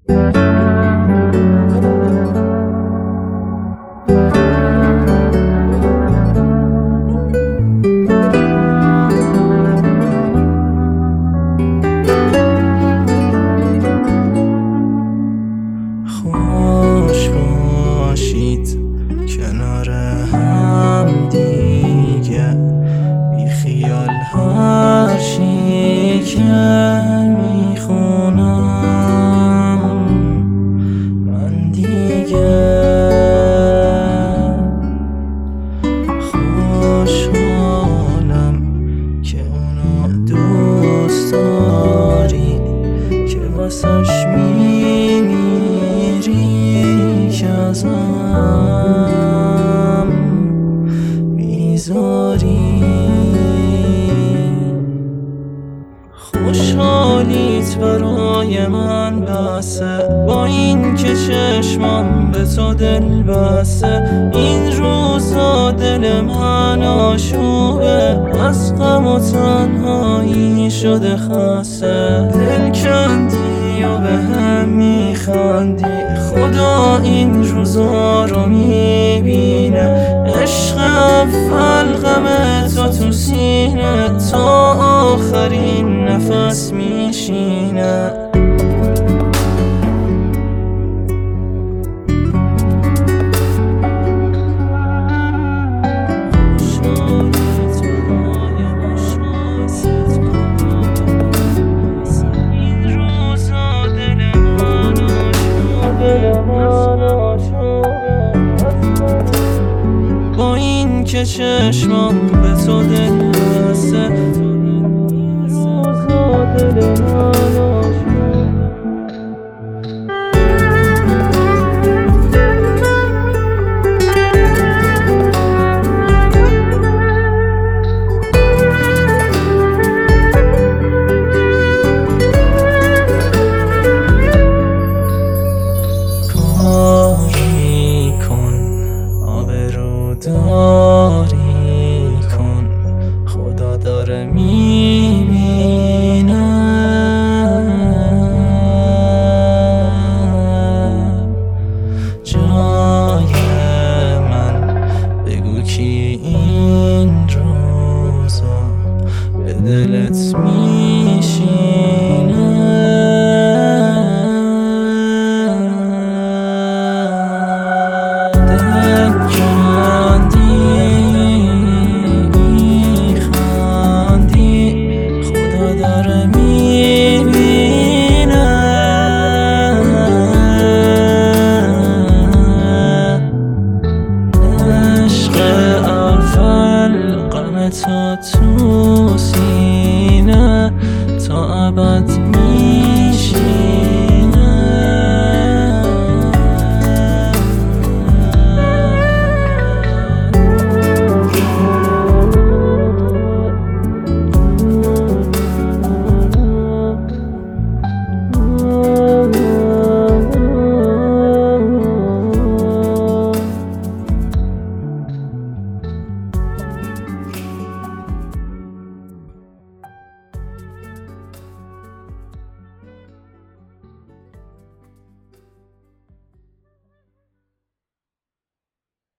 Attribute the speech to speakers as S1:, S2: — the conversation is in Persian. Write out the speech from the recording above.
S1: خوش باشید کنار هم دیگه، بی خیال هر چی که میخونم من دیگه. خوشحالم که اونو دوست داری، که واسش میمیری، که ازم بیزاری. خوشحالیت برای من بسه، با این که چشمم به تو دل بسته. این روزا دل من آشوبه، از غم و تنهایی شده خسته. دل کندی و به هم میخندی، خدا این روزا رو میبینه. عشق اول غم تو سینه، تا آخرین نفس میشینه. با این که چشمم به تو دل بسته، روزا دل من